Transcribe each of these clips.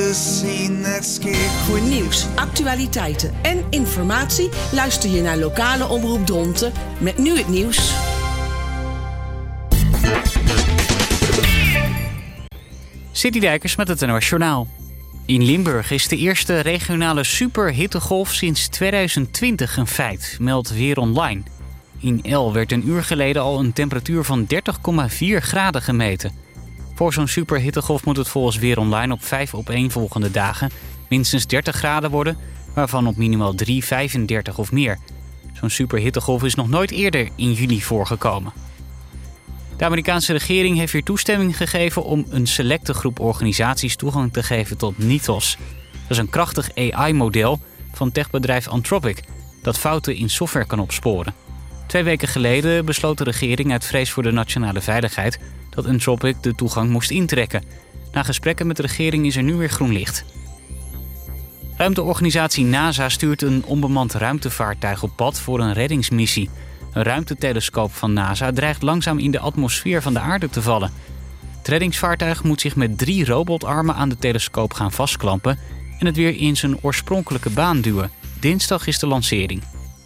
never seen that scare. Voor nieuws, actualiteiten en informatie luister je naar lokale omroep Dronten met nu het nieuws. City Dijkers met het NOS Journaal. In Limburg is de eerste regionale superhittegolf sinds 2020 een feit, meldt Weer Online. In El werd een uur geleden al een temperatuur van 30,4 graden gemeten. Voor zo'n superhittegolf moet het volgens Weer Online op 5 opeenvolgende dagen minstens 30 graden worden, waarvan op minimaal 3 35 of meer. Zo'n superhittegolf is nog nooit eerder in juli voorgekomen. De Amerikaanse regering heeft weer toestemming gegeven om een selecte groep organisaties toegang te geven tot Mythos. Dat is een krachtig AI-model van techbedrijf Anthropic dat fouten in software kan opsporen. 2 weken geleden besloot de regering uit vrees voor de nationale veiligheid dat Anthropic de toegang moest intrekken. Na gesprekken met de regering is er nu weer groen licht. Ruimteorganisatie NASA stuurt een onbemand ruimtevaartuig op pad voor een reddingsmissie. Een ruimtetelescoop van NASA dreigt langzaam in de atmosfeer van de aarde te vallen. Het reddingsvaartuig moet zich met 3 robotarmen aan de telescoop gaan vastklampen en het weer in zijn oorspronkelijke baan duwen. Dinsdag is de lancering.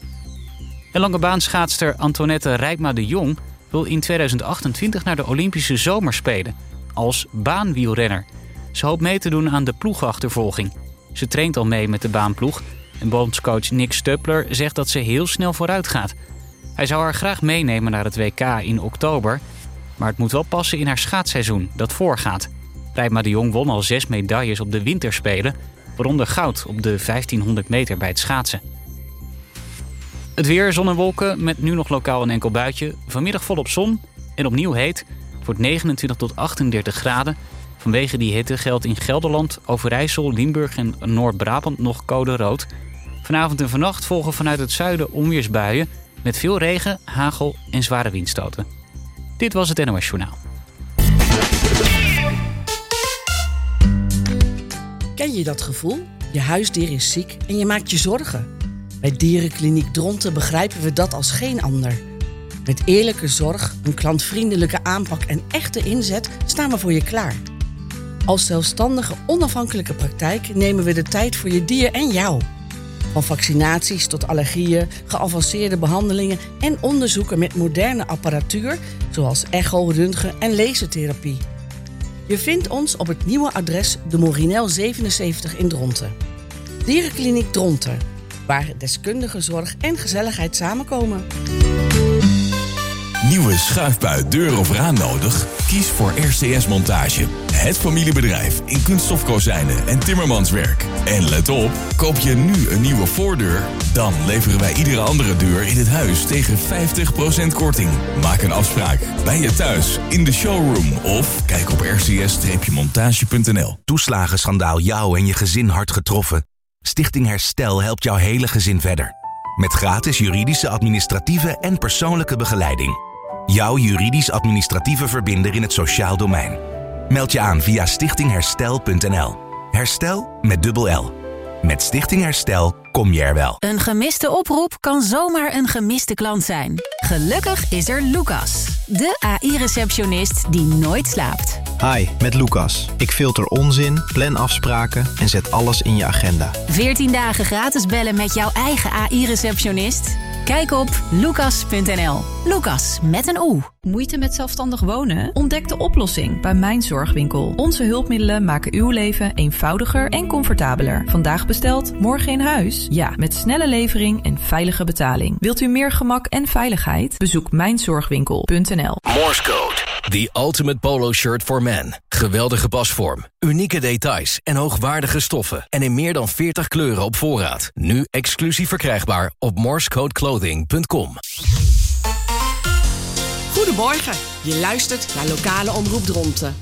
En langebaanschaatster Antoinette Rijpma de Jong wil in 2028 naar de Olympische Zomerspelen als baanwielrenner. Ze hoopt mee te doen aan de ploegachtervolging. Ze traint al mee met de baanploeg en bondscoach Nick Stuppler zegt dat ze heel snel vooruit gaat. Hij zou haar graag meenemen naar het WK in oktober, maar het moet wel passen in haar schaatsseizoen dat voorgaat. Rijpma de Jong won al 6 medailles op de winterspelen, waaronder goud op de 1500 meter bij het schaatsen. Het weer, zon en wolken, met nu nog lokaal een enkel buitje. Vanmiddag volop zon en opnieuw heet. Het wordt 29 tot 38 graden. Vanwege die hitte geldt in Gelderland, Overijssel, Limburg en Noord-Brabant nog code rood. Vanavond en vannacht volgen vanuit het zuiden onweersbuien met veel regen, hagel en zware windstoten. Dit was het NOS Journaal. Ken je dat gevoel? Je huisdier is ziek en je maakt je zorgen. Bij Dierenkliniek Dronten begrijpen we dat als geen ander. Met eerlijke zorg, een klantvriendelijke aanpak en echte inzet staan we voor je klaar. Als zelfstandige, onafhankelijke praktijk nemen we de tijd voor je dier en jou. Van vaccinaties tot allergieën, geavanceerde behandelingen en onderzoeken met moderne apparatuur, zoals echo, röntgen en lasertherapie. Je vindt ons op het nieuwe adres de Morinel 77 in Dronten. Dierenkliniek Dronten, waar deskundige zorg en gezelligheid samenkomen. Nieuwe schuifbui, deur of raam nodig? Kies voor RCS Montage. Het familiebedrijf in kunststofkozijnen en timmermanswerk. En let op, koop je nu een nieuwe voordeur, dan leveren wij iedere andere deur in het huis tegen 50% korting. Maak een afspraak bij je thuis, in de showroom of kijk op rcs-montage.nl. Toeslagenschandaal jou en je gezin hard getroffen? Stichting Herstel helpt jouw hele gezin verder. Met gratis juridische, administratieve en persoonlijke begeleiding. Jouw juridisch-administratieve verbinder in het sociaal domein. Meld je aan via stichtingherstel.nl. Herstel met dubbel L. Met Stichting Herstel kom je er wel. Een gemiste oproep kan zomaar een gemiste klant zijn. Gelukkig is er Lucas, de AI-receptionist die nooit slaapt. Hi, met Lucas. Ik filter onzin, plan afspraken en zet alles in je agenda. 14 dagen gratis bellen met jouw eigen AI-receptionist? Kijk op lucas.nl. Lucas met een O. Moeite met zelfstandig wonen? Ontdek de oplossing bij Mijn Zorgwinkel. Onze hulpmiddelen maken uw leven eenvoudiger en comfortabeler. Vandaag besteld, morgen in huis? Ja, met snelle levering en veilige betaling. Wilt u meer gemak en veiligheid? Bezoek mijnzorgwinkel.nl. Morse Code. The ultimate polo shirt for men. Geweldige pasvorm, unieke details en hoogwaardige stoffen. En in meer dan 40 kleuren op voorraad. Nu exclusief verkrijgbaar op morsecodeclothing.com. Goedemorgen, je luistert naar lokale omroep Dronten.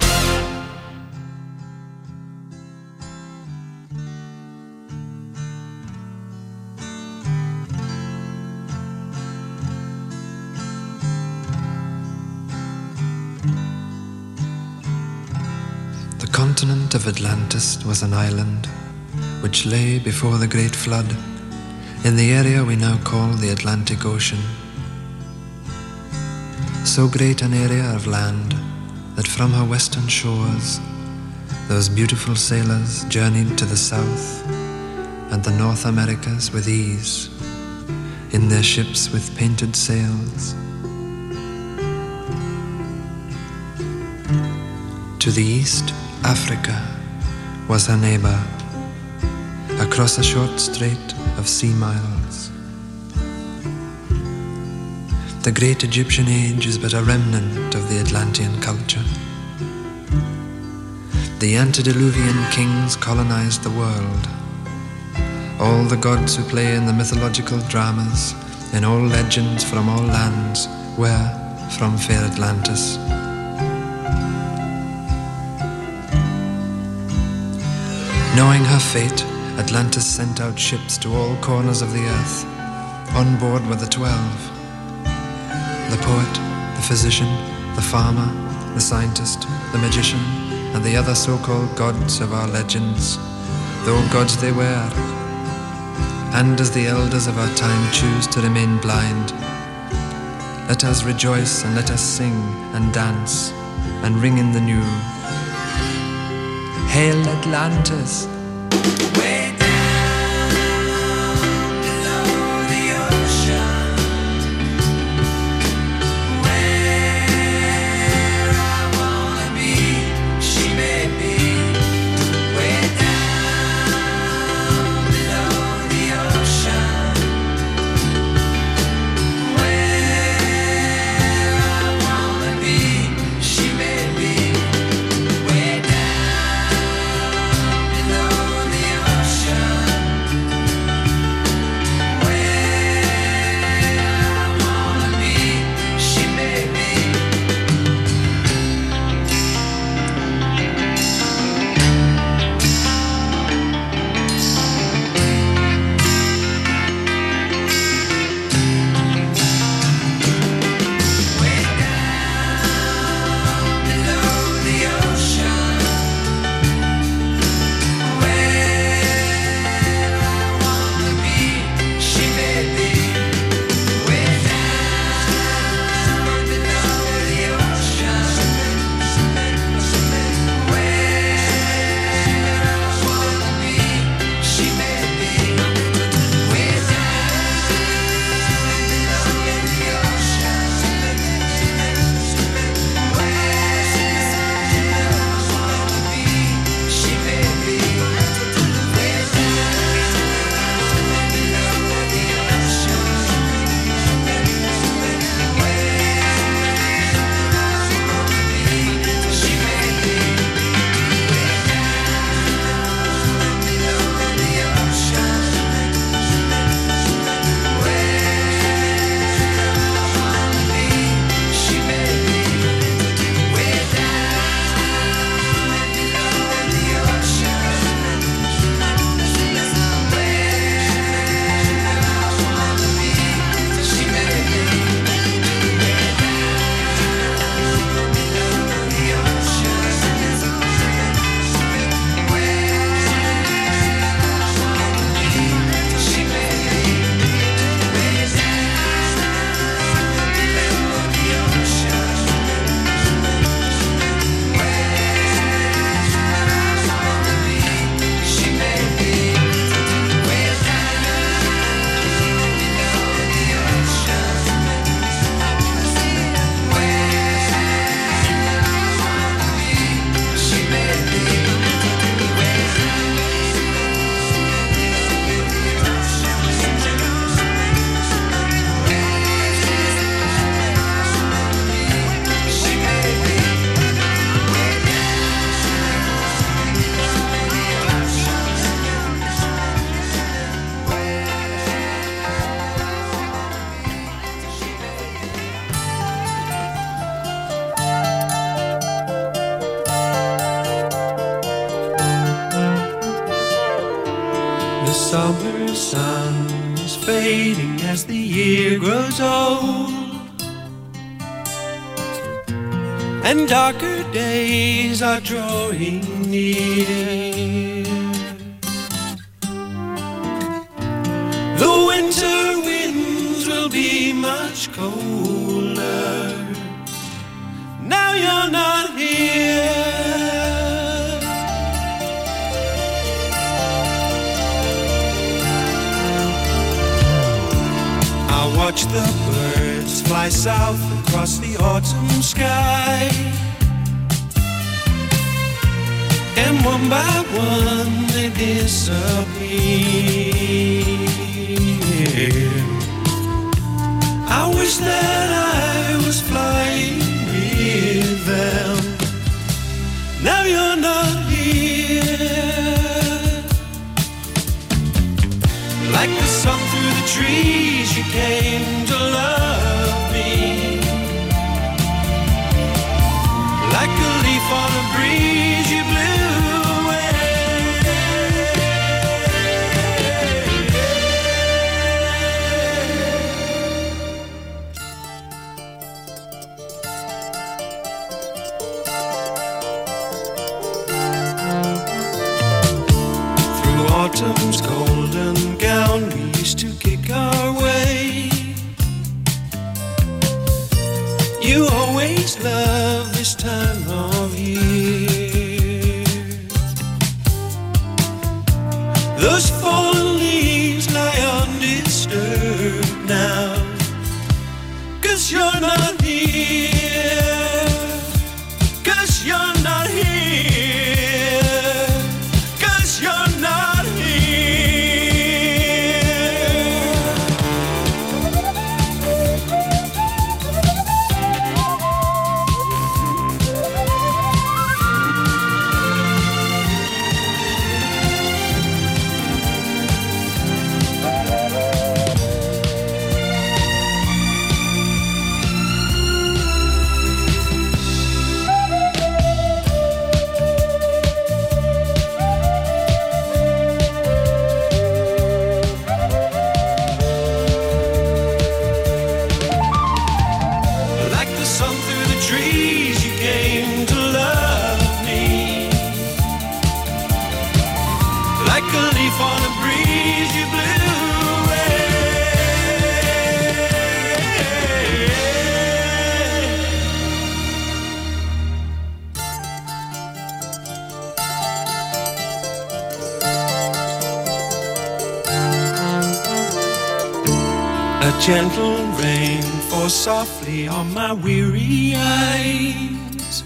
The continent of Atlantis was an island which lay before the great flood in the area we now call the Atlantic Ocean. So great an area of land that from her western shores those beautiful sailors journeyed to the south and the North Americas with ease, in their ships with painted sails. To the east, Africa was her neighbor, across a short strait of sea miles. The great Egyptian age is but a remnant of the Atlantean culture. The antediluvian kings colonized the world. All the gods who play in the mythological dramas, in all legends from all lands, were from fair Atlantis. Knowing her fate, Atlantis sent out ships to all corners of the earth. On board were the 12. The poet, the physician, the farmer, the scientist, the magician, and the other so-called gods of our legends, though gods they were. And as the elders of our time choose to remain blind, let us rejoice and let us sing and dance and ring in the new. Hail Atlantis! Way down below the ocean, where I wanna be, she may be. Way down below the ocean, where I wanna be, she may be. Way down below the ocean, where I wanna be, she may be. Way down below the ocean, where I wanna be, she may be. Way down below the ocean, where I wanna be, she may be. Way down below the ocean, she may be. Way down below the ocean, she may be. Way down below the ocean, she may be. Way down below the ocean, she may be. The summer sun is fading as the year grows old, and darker days are drawing near. The winter winds will be much colder. Now you're not here. watch the birds fly south across the autumn sky. And one by one they disappear. I wish that I was flying with them. Now you're not here. Like the sun through the trees, you came to love me. Like a leaf on a breeze, you blew away. Through autumn's golden gown, we used to kick our way. You always love this time of year. Those fallen leaves lie undisturbed now, 'cause you're not here. 'Cause you're not here. 'Cause you're not gentle rain falls softly on my weary eyes,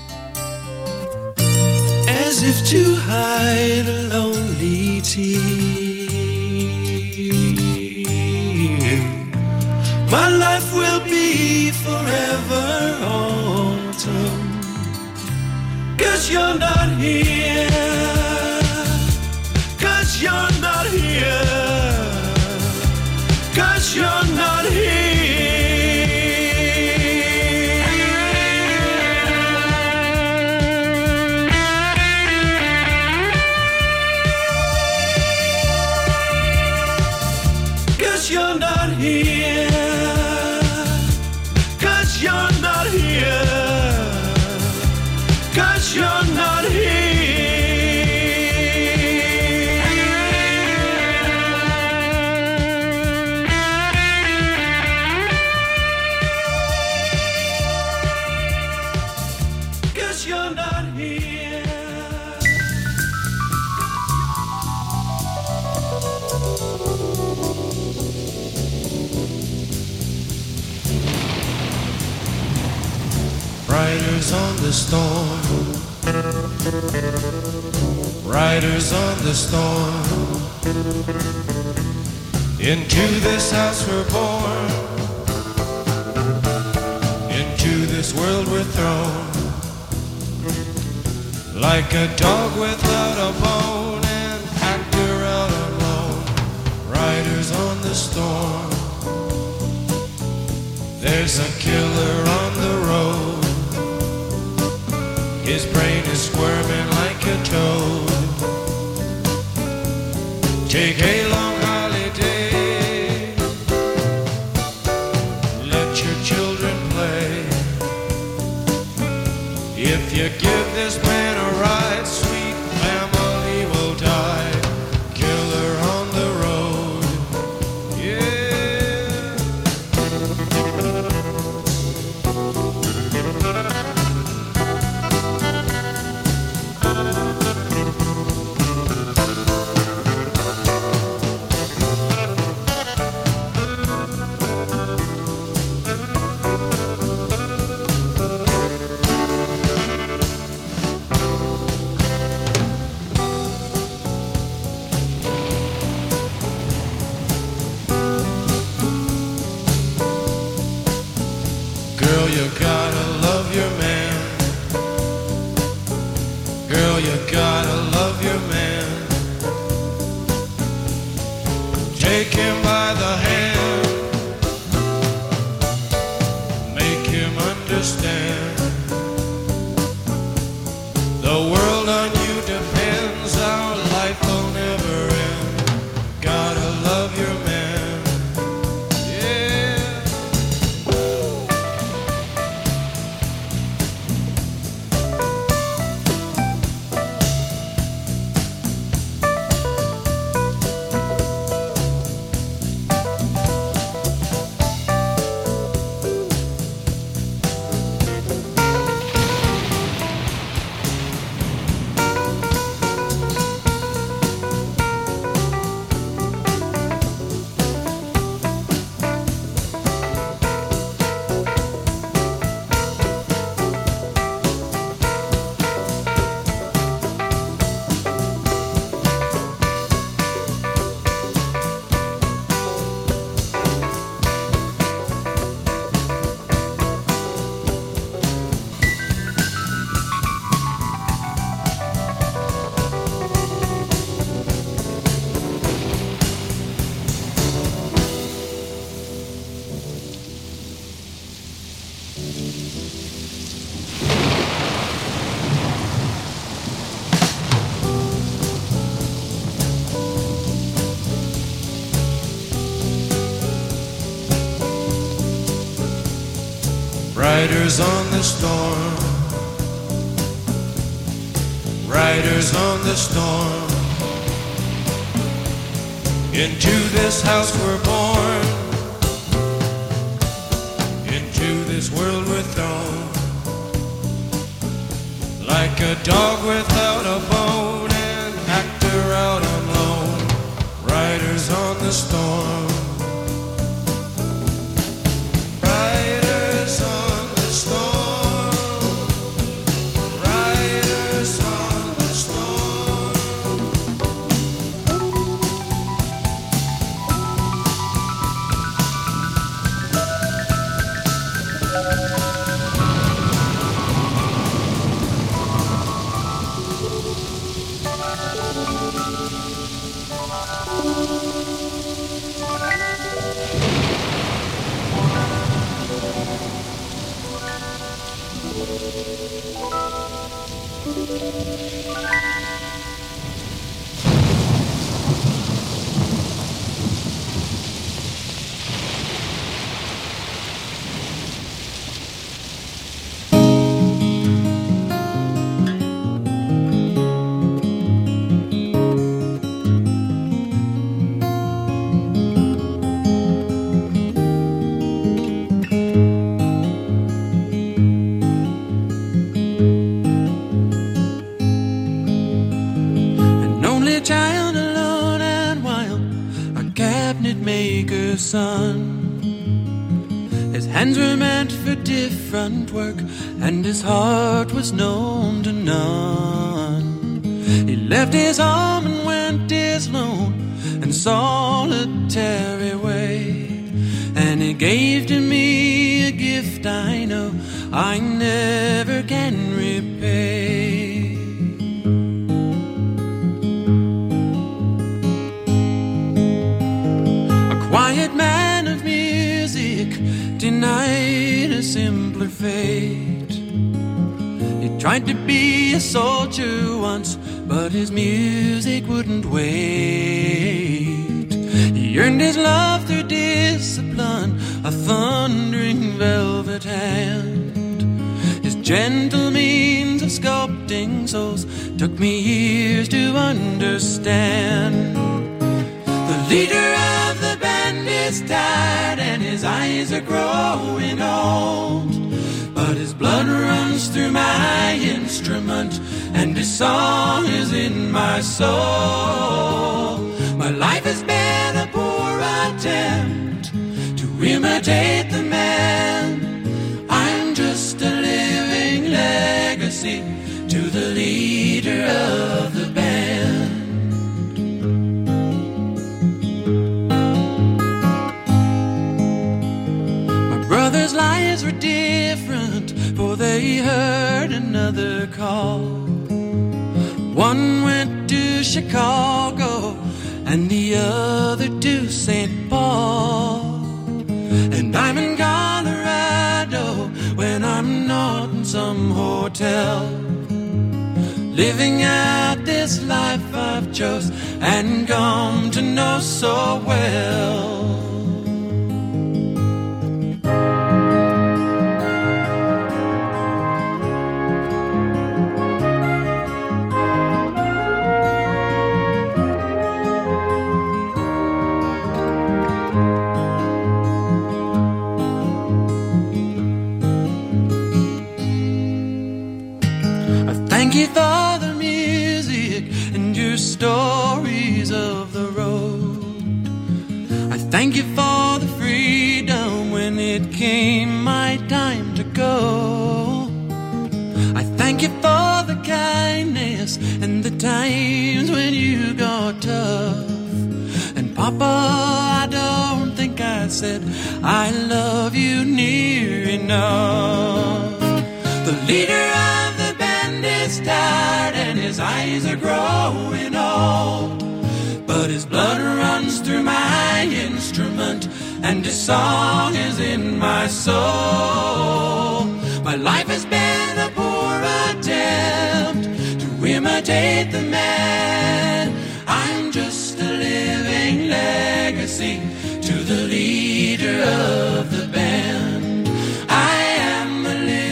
as if to hide a lonely tear. My life will be forever autumn, 'cause you're not here. 'Cause you're not here. 'Cause you're not here. Cause you're not here. Cause you're not here. Cause you're not here. Riders on the storm, riders on the storm. Into this house we're born, into this world we're thrown. Like a dog without a bone, an actor out alone. Riders on the storm. There's a killer on the road. His brain is squirming like a toad. Take a long holiday. Let your children play. If you give this man a ride, sweet family will die. Killer on the road. Yeah. Riders on the storm, riders on the storm. Into this house we're born, into this world we're thrown, like a dog without a bone, an actor out on loan. Riders on the storm, riders on the storm, riders on the storm. Son. His hands were meant for different work, and his heart was known to none. He left his home and went his lone and solitary way, and he gave to me a gift I know I never can repay. Quiet man of music, denied a simpler fate. He tried to be a soldier once, but his music wouldn't wait. He earned his love through discipline, a thundering velvet hand. His gentle means of sculpting souls took me years to understand. The leader of the band is tired and his eyes are growing old, but his blood runs through my instrument and his song is in my soul. My life has been a poor attempt to imitate the man. I'm just a living legacy to the leader of the band. Brothers' lives were different, for they heard another call. One went to Chicago and the other to St. Paul. And I'm in Colorado when I'm not in some hotel, living out this life I've chose and come to know so well. Thank you for the music and your stories of the road. I thank you for the freedom when it came my time to go. I thank you for the kindness and the times when you got tough. And Papa, I don't think I said I love you near enough. The leader of the band is tired and his eyes are growing old, but his blood runs through my instrument and his song is in my soul. My life has been a poor attempt to imitate the man. I'm just a living legacy to the leader of the band. I am a living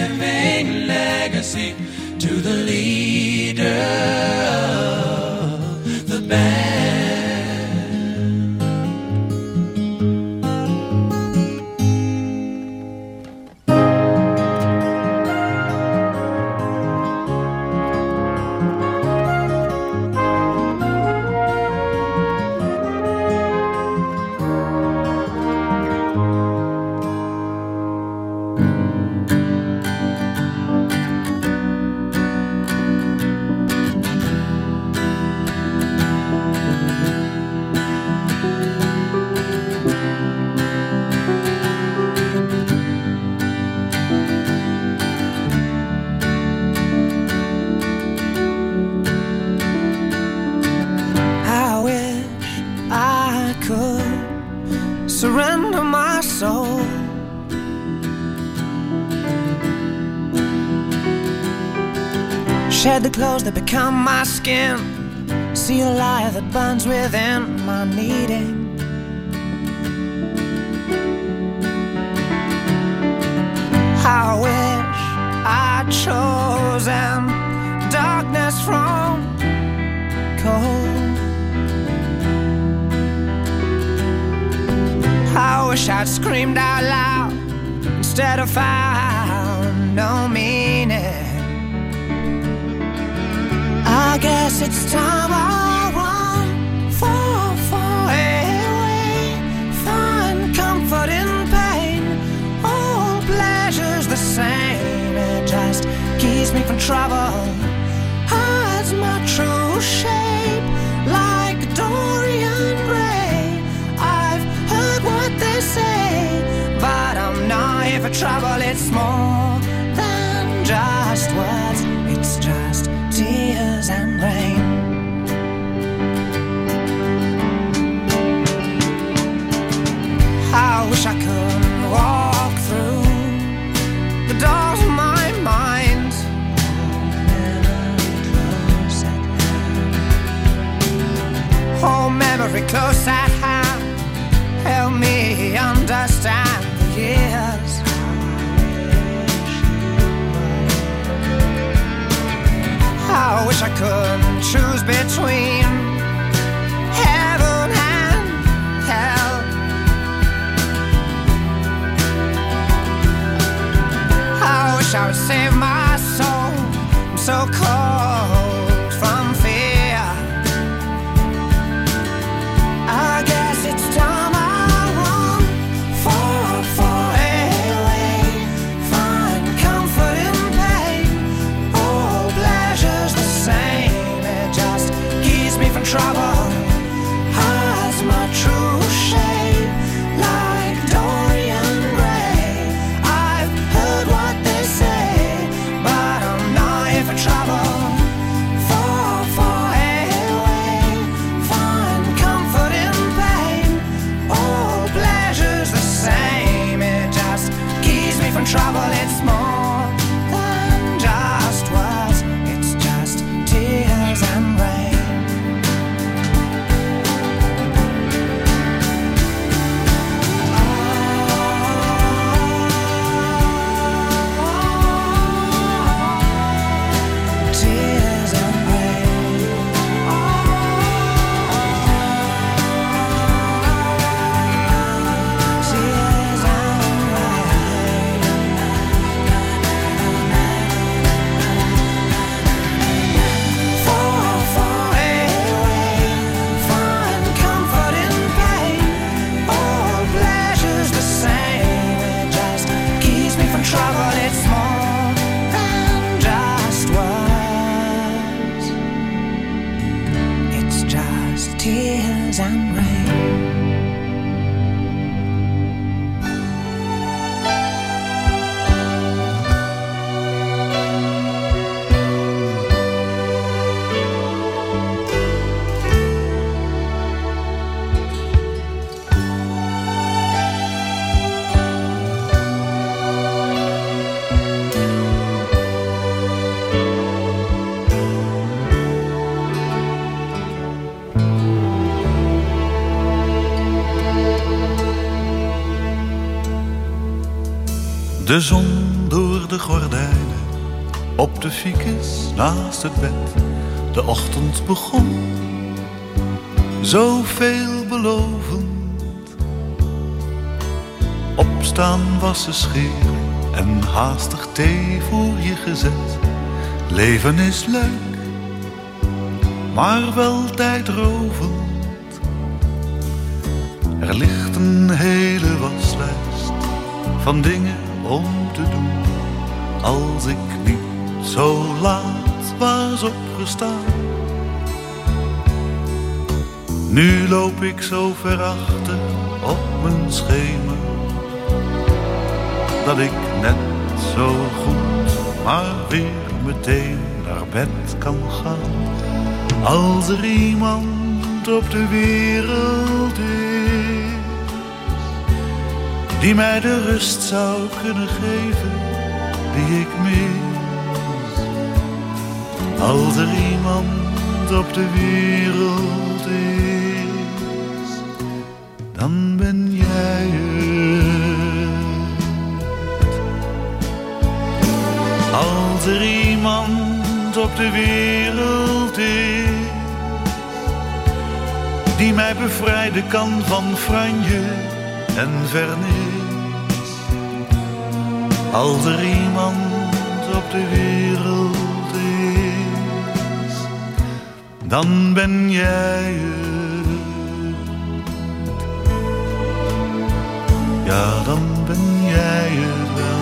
Shed the clothes that become my skin. See a light that burns within my needing. I wish I'd chosen darkness from cold. I wish I'd screamed out loud instead of found no meaning. I guess it's time I run far away, find comfort in pain. All pleasure's the same, it just keeps me from trouble. Hides my true shape like Dorian Gray. I've heard what they say, but I'm not here for trouble. It's more than just words, it's just tears and rain. I wish I could walk through the doors of my mind. Oh, memory close at hand, help me understand the years. I wish I could choose between heaven and hell. I wish I would save my soul. I'm so cold from fear. I guess it's time I run far away, find comfort in pain. All pleasure's the same, it just keeps me from trouble. Hides my true shape like Dorian Gray. I've heard what they say, but I'm not here for trouble. Far away, find comfort in pain. All pleasure's the same, it just keeps me from trouble. It's more than just words, it's just tears and rain. Tears and rain. Tears and rain. Far away, find comfort in pain. All pleasure's the same, it just keeps me from trouble. It's more than just words, it's just tears and rain. De zon door de gordijnen, op de ficus naast het bed. De ochtend begon, zo veelbelovend. Opstaan, wassen, scheren en haastig thee voor je gezet. Leven is leuk, maar wel tijdrovend. Er ligt een hele waslijst van dingen om te doen. Als ik niet zo laat was opgestaan. Nu loop ik zo ver achter op mijn schema, dat ik net zo goed maar weer meteen naar bed kan gaan. Als er iemand op de wereld is die mij de rust zou kunnen geven die ik mis. Als er iemand op de wereld is, dan ben jij het. Als er iemand op de wereld is, die mij bevrijden kan van franje en vernis. Als er iemand op de wereld is, dan ben jij het. Ja, dan ben jij het wel.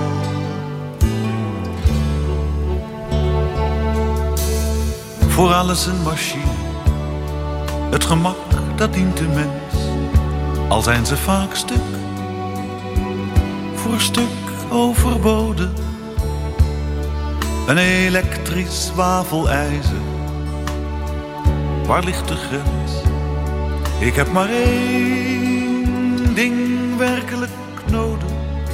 Voor alles een machine, het gemak dat dient de mens, al zijn ze vaak stuk voor stuk overbodig. Een elektrisch wafelijzer, waar ligt de grens? Ik heb maar één ding werkelijk nodig,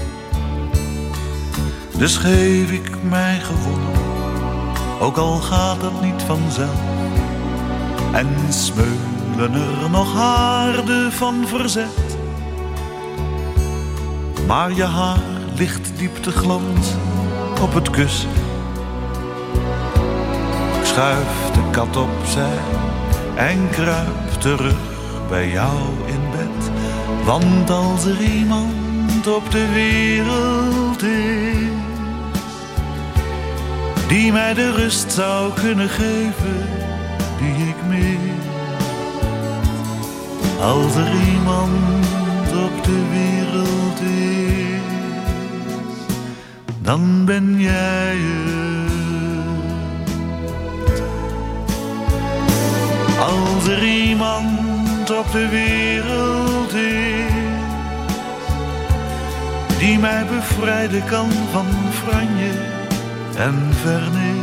dus geef ik mij gewonnen, ook al gaat dat niet vanzelf. En smeulen er nog haarden van verzet, maar je haar ligt diep te glans op het kussen. Ik schuif de kat opzij en kruip terug bij jou in bed. Want als er iemand op de wereld is, die mij de rust zou kunnen geven die ik mis. Als er iemand op de wereld is, dan ben jij het. Als er iemand op de wereld is, die mij bevrijden kan van franje en vernis.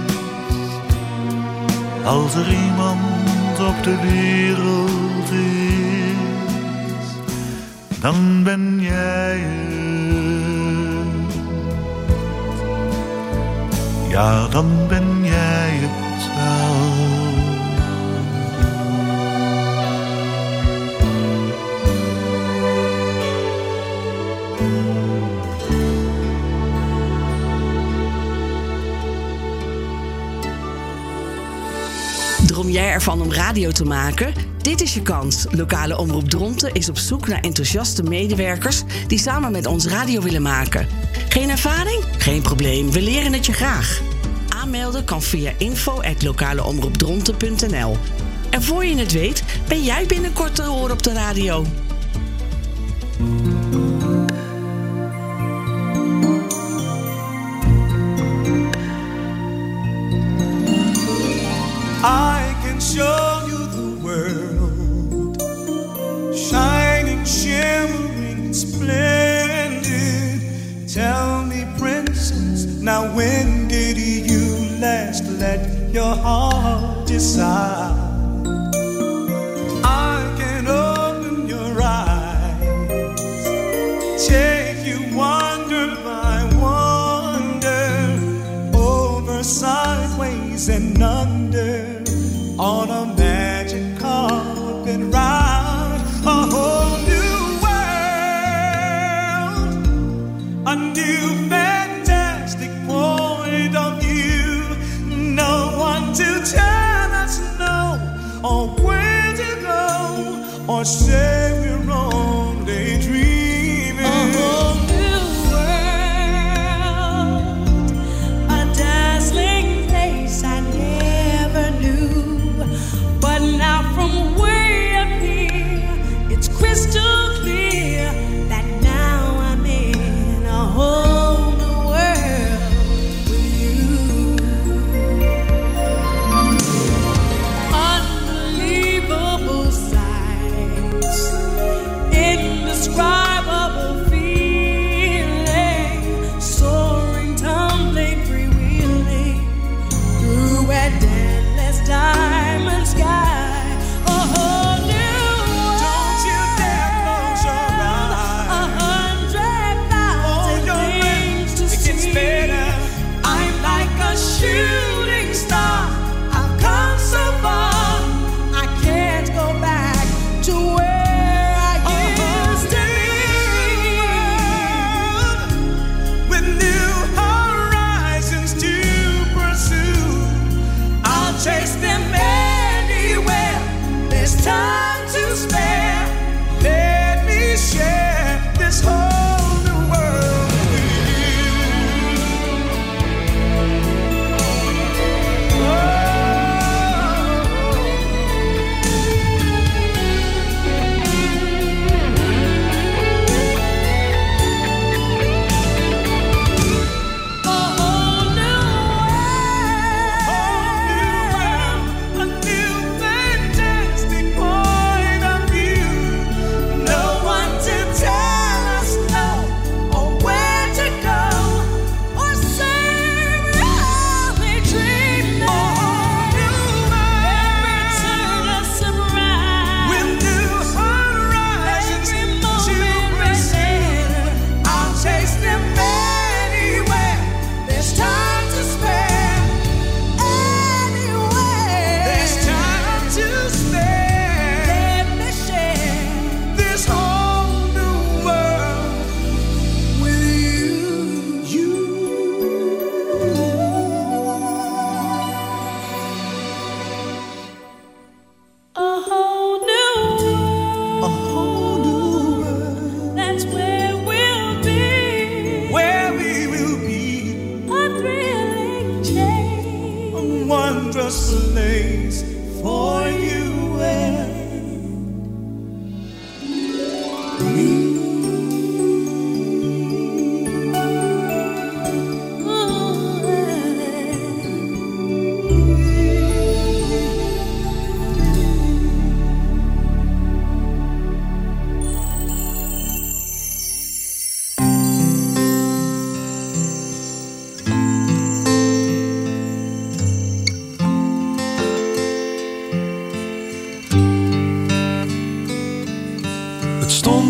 Als er iemand op de wereld is, dan ben jij het. Ja, dan ben jij het wel. Droom jij ervan om radio te maken? Dit is je kans. Lokale Omroep Dronten is op zoek naar enthousiaste medewerkers die samen met ons radio willen maken. Geen ervaring? Geen probleem, we leren het je graag. Aanmelden kan via info@lokaleomroepdronten.nl. En voor je het weet, ben jij binnenkort te horen op de radio. I can show you the world, shining, shimmering, splendid. Tell me, princess, now when did you last let your heart decide? I can open your eyes, take you wonder by wonder, over, sideways and under, on a magic carpet ride, a whole new world, a new fantastic point of view. No one to tell us no, or where to go, or say we're only dreaming. A whole new world, a dazzling place I never knew. But now from way up here, it's crystal clear that now I'm in a whole new world with you. Unbelievable sights, indescribable feeling, soaring, tumbling, freewheeling through a endless diamond sky. A whole new world. Don't you dare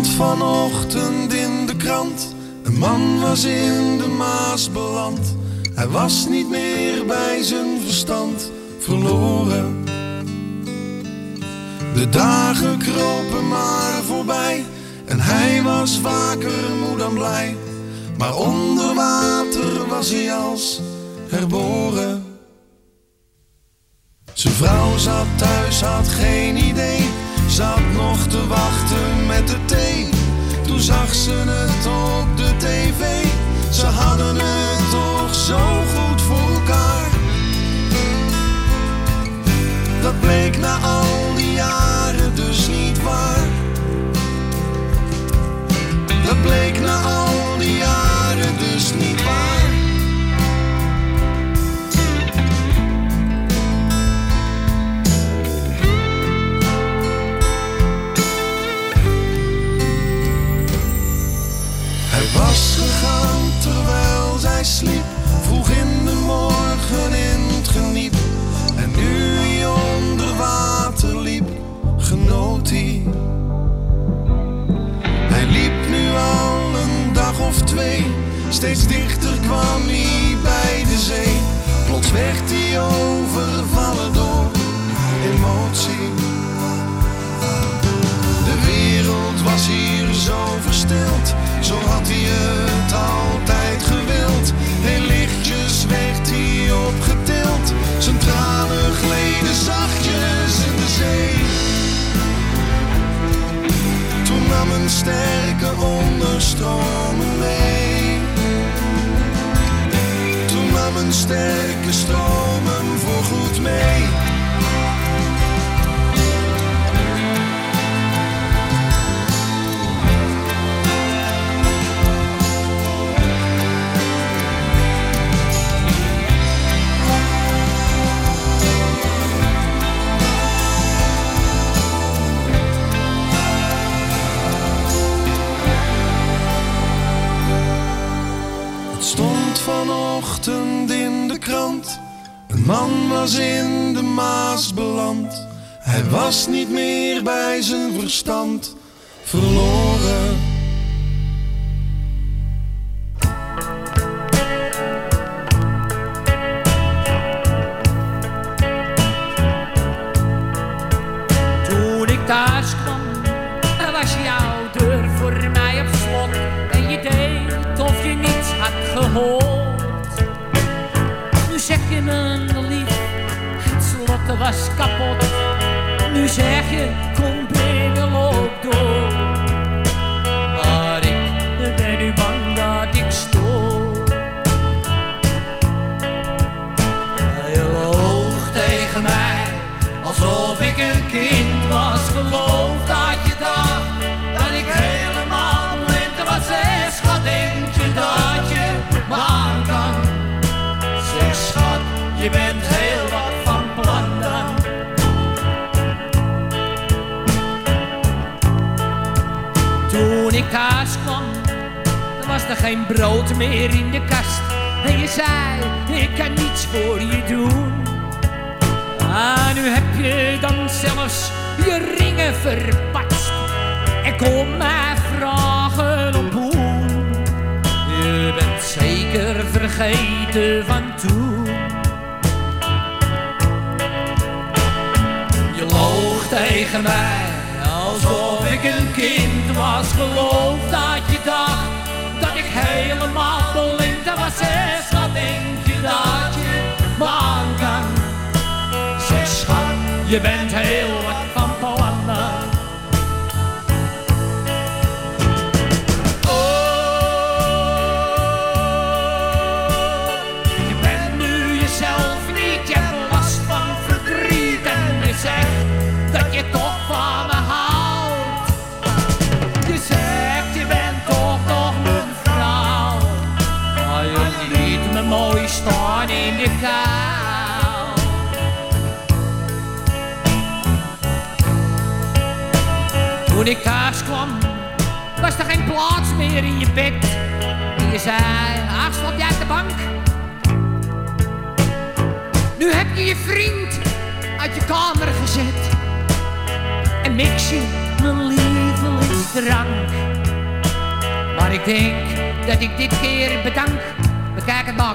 stond vanochtend in de krant. Een man was in de Maas beland. Hij was niet meer bij zijn verstand, verloren. De dagen kropen maar voorbij en hij was vaker moe dan blij. Maar onder water was hij als herboren. Zijn vrouw zat thuis, had geen idee. Zat nog te wachten met de thee. Toen zag ze het op de tv. Ze hadden het toch zo goed voor elkaar. Dat bleek na al die jaren dus niet waar. Dat bleek na al die jaren dus niet waar. Hij was gegaan terwijl zij sliep, vroeg in de morgen in het geniep. En nu hij onder water liep, genoot hij. Hij liep nu al een dag of twee, steeds dichter kwam hij bij de zee. Plots werd hij overvallen door emotie. De wereld was hier zo verstild, zo had hij het altijd gewild. Heel lichtjes werd hij opgetild, zijn tranen gleden zachtjes in de zee. Toen nam een sterke onderstroming mee. Toen nam een sterke stroom hem voorgoed mee. Vanochtend in de krant. Een man was in de Maas beland. Hij was niet meer bij zijn verstand, verloren. Toen ik thuis kwam, was jouw deur voor mij op slot. En je deed of je niets had gehoord. Nu zeg je mijn lief, het slot was kapot. Nu zeg je, kom binnen, loop door. Maar ik ben nu bang dat ik stoor. Je loog tegen mij, alsof ik een kind was. Geloof dat je dacht, dat ik helemaal blind was. Zeg, schat, denk je dat je me aan kan? Zeg, schat, je bent heel wat van plan dan. Toen ik thuis kwam, dan was er geen brood meer in de kast. En je zei, ik kan niets voor je doen. Ah, nu heb je dan zelfs je ringen verpatst. En kom mij vragen om hoe. Je bent zeker vergeten van toen. Je loog tegen mij, alsof ik een kind was. Geloof dat je dacht, dat ik helemaal blind was. Zeg, wat denk je dat je me aan kan? Zeg, schat, je bent heel wat van plannen. Dat je toch van me houdt. Je zegt je bent toch nog mijn vrouw. Maar je liet me mooi staan in de kou. Toen ik thuis kwam, was er geen plaats meer in je bed. En je zei, ach, slaap jij uit de bank? Nu heb je je vriend uit je kamer gezet. En mix je mijn lievelings drank. Maar ik denk dat ik dit keer bedank. Bekijk het maar.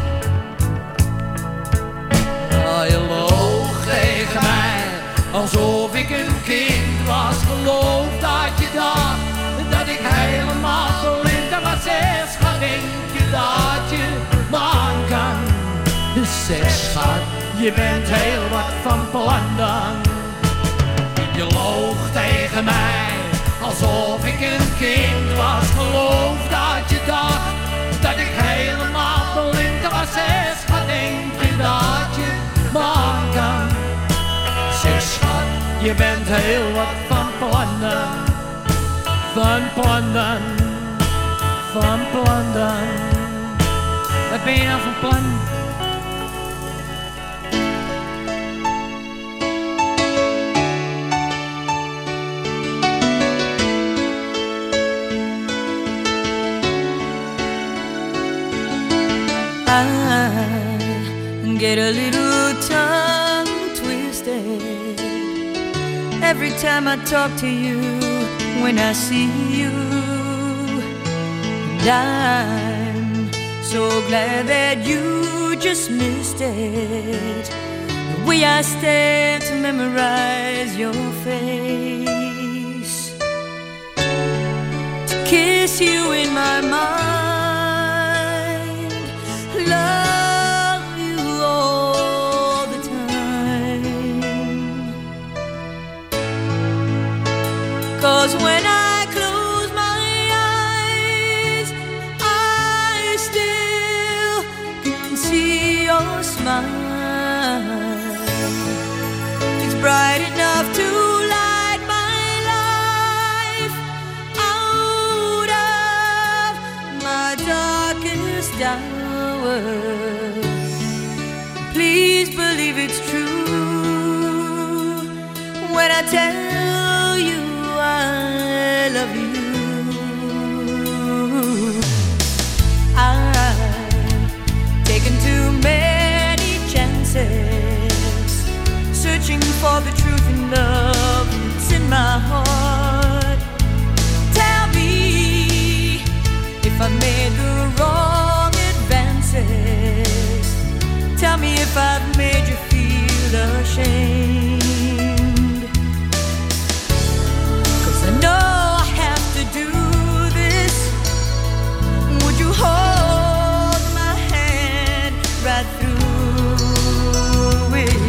Je loog tegen mij, alsof ik een kind was. Geloof dat je dacht, dat ik helemaal blind was. Zeg, schat, denk je dat je man kan? Zeg, schat, je bent heel wat van plan dan. Je loog tegen mij, alsof ik een kind was. Geloof dat je dacht, dat ik helemaal blind was. Zeg, schat, denk je dat je man kan? Zeg, schat, je bent heel wat van plan dan. Van plan dan, van plan dan. Wat ben je nou van plan? I get a little tongue twisted every time I talk to you, when I see you. And I'm so glad that you just missed it, the way I stand to memorize your face, to kiss you in my mind, love you all the time. 'Cause when I close my eyes, I still can see your smile. It's bright enough to light my life out of my darkest hour. Please believe it's true when I tell you I love you. I've taken too many chances, searching for the truth in love that's in my heart. Tell me if I made the wrong advances. Tell me if I've made you feel ashamed. 'Cause I know I have to do this. Would you hold my hand right through it?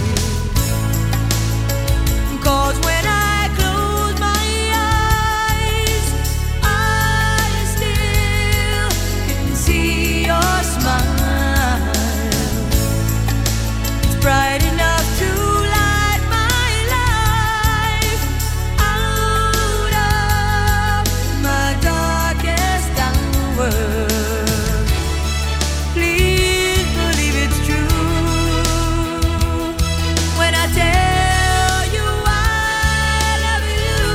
'Cause when I close my eyes, I still can see your smile. It's bright enough to light my life out of my darkest hour. Please believe it's true when I tell you I love you.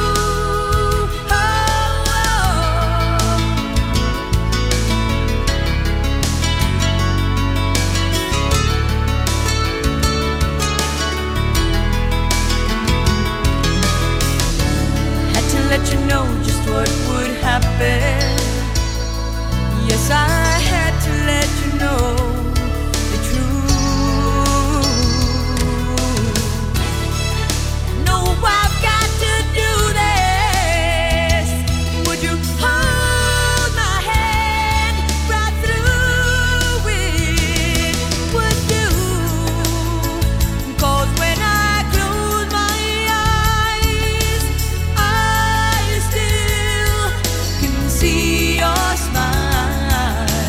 Had to let you know just what would happen. Yes, I had to let you know the truth. No, I've got to do this. Would you hold my hand right through it? Would you? 'Cause when I close my eyes, I still can see your smile.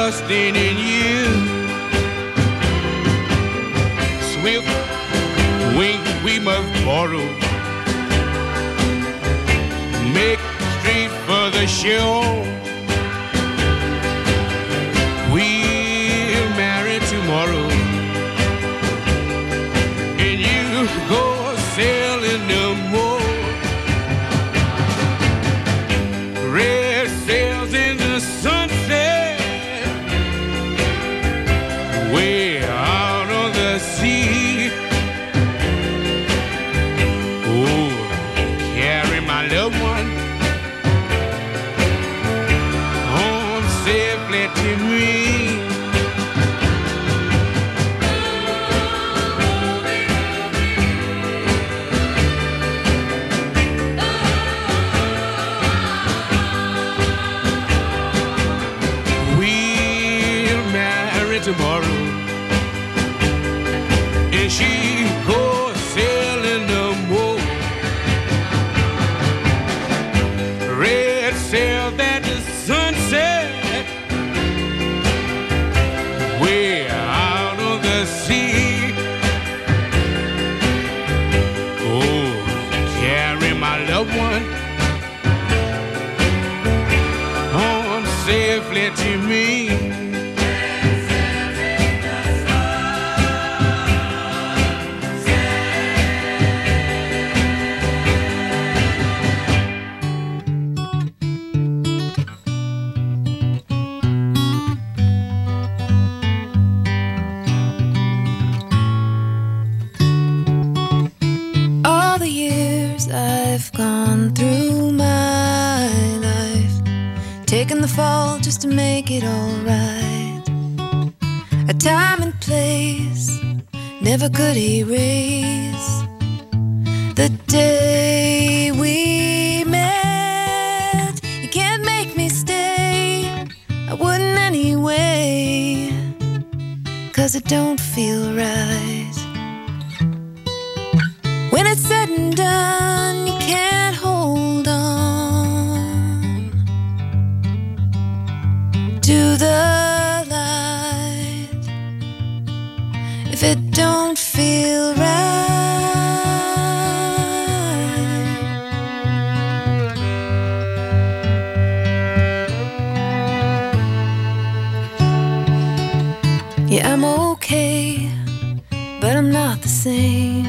trusting in you. Swift wing we must borrow, make straight for the shore. We'll marry tomorrow, and you go sailing no more. Red sails in the sunset, way out on the sea. Oh, carry my loved one home safely to me. Tomorrow, and she goes sailing no more. Red sail that the sunset, way out on the sea. Oh, carry my loved one home safely to me. Taking the fall just to make it all right. A time and place never could erase the day we met. You can't make me stay, I wouldn't anyway, 'cause it don't feel right. When it's said and done, you can't hold on to the light if it don't feel right. Yeah, I'm okay, but I'm not the same.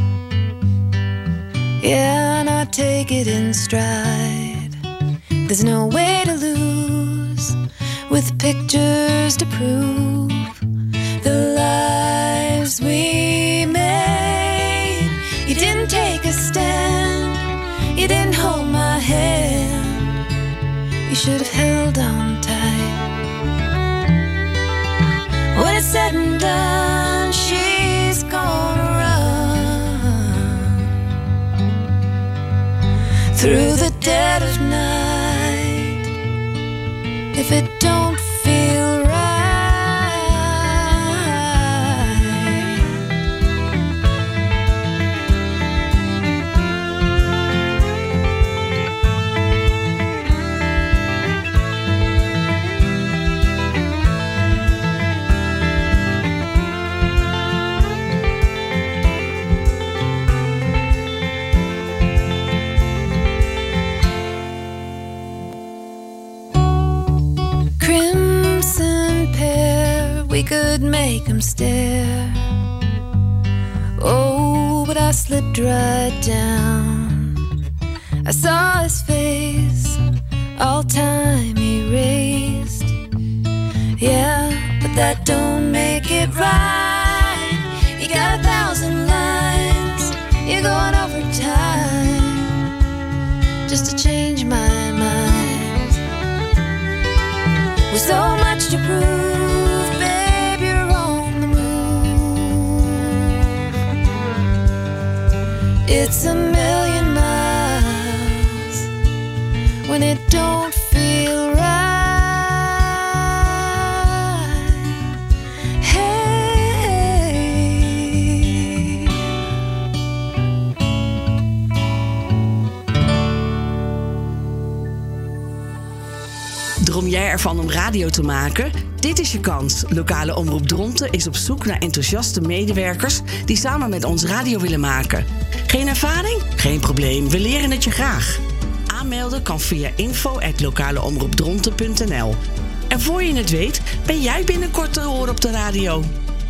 Yeah, and I take it in stride. There's no way to lose with pictures to prove the lives we made. You didn't take a stand, you didn't hold my hand. You should have held on tight. When it's said and done, she's gonna run through the dead of night if it don't feel right. Crimson pear, we could make him stare. Oh, but I slipped right down. I saw his face, all time erased. Yeah, but that don't make it right. You got 1,000 lines, you're going over time just to change my mind. With so much to prove, babe, you're on the move. It's a million miles when it don't feel right. Droom jij ervan om radio te maken? Dit is je kans. Lokale Omroep Dronten is op zoek naar enthousiaste medewerkers die samen met ons radio willen maken. Geen ervaring? Geen probleem, we leren het je graag. Aanmelden kan via info@lokaleomroepdronten.nl. En voor je het weet, ben jij binnenkort te horen op de radio.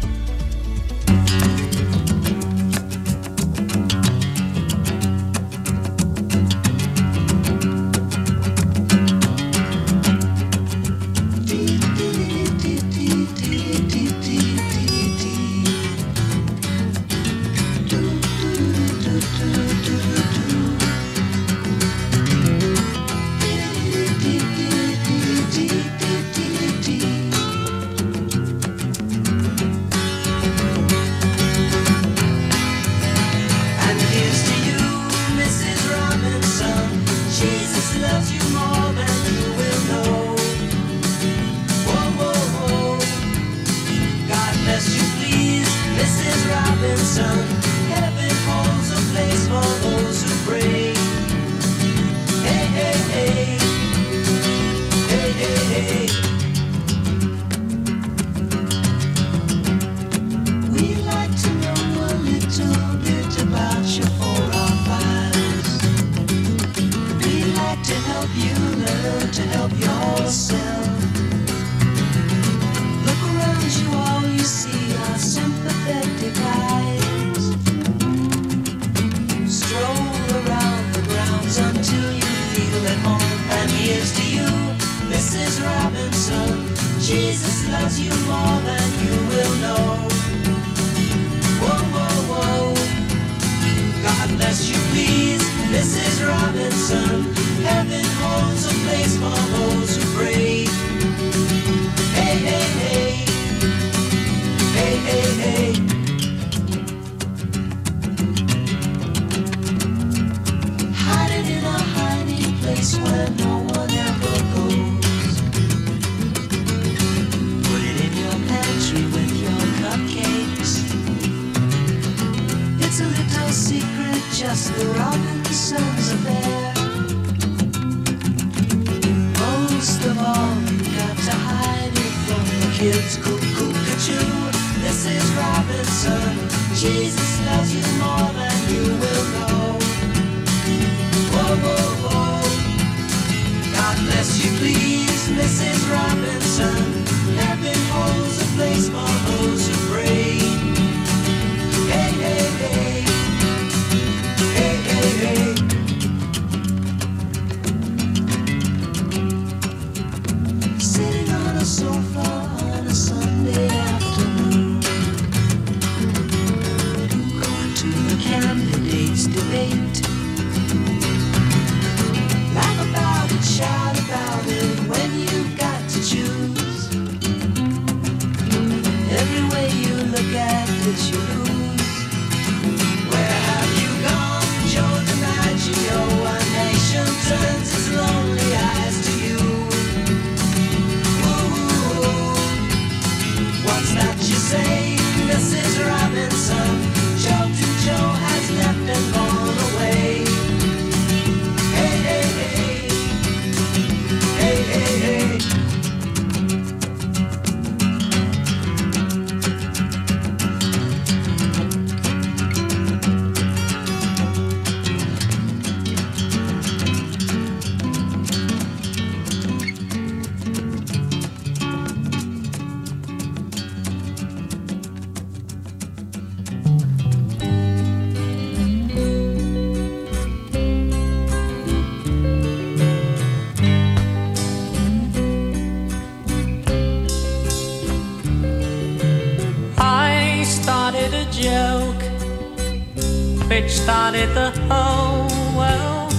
Started the whole world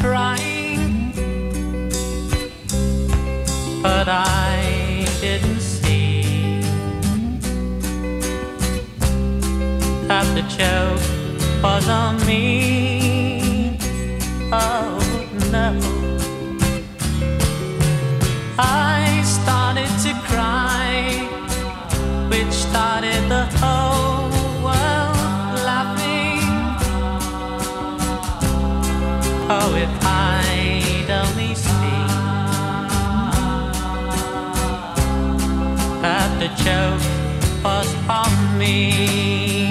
crying, but I didn't see that the joke was on me. Oh no, I started to cry, which started the whole world laughing. Oh, if I'd only seen the joke was on me.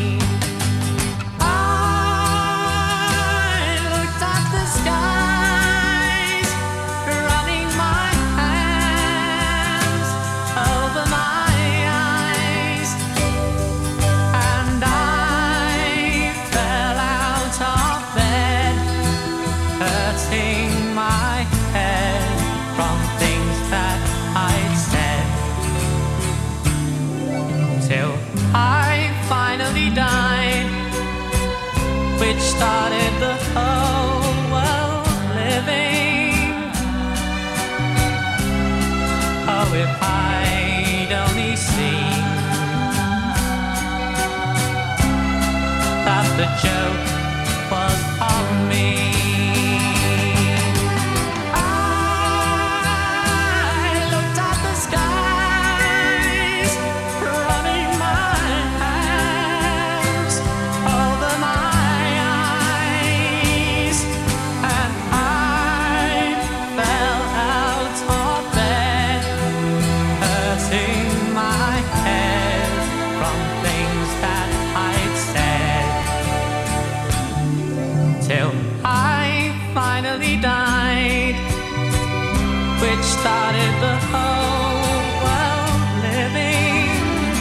I looked at the skies, running my hands over my eyes, and I fell out of bed, hurting my head from things that I'd said, till I finally died, which started the whole world living. Oh, if I'd only seen that the joke was on me. I looked at the skies, running my hands over my eyes, and I fell out of bed, hurting my head from things that I'd said, till I finally died, which started the whole world living.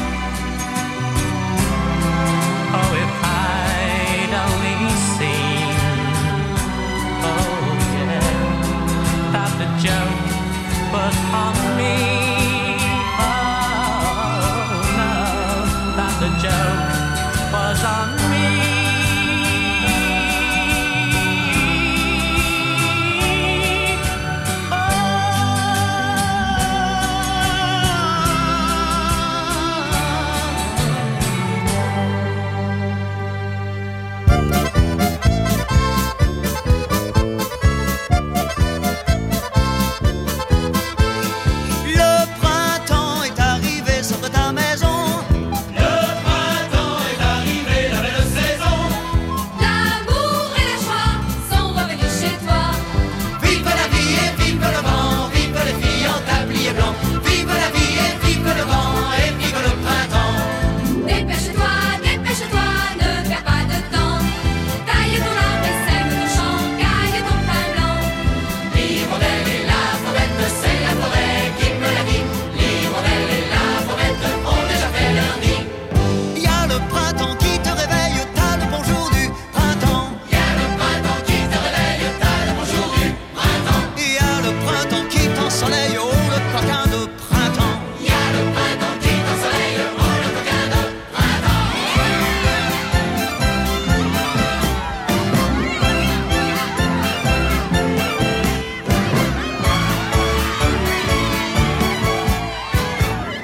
Oh, if I'd only seen, oh yeah, that the joke was on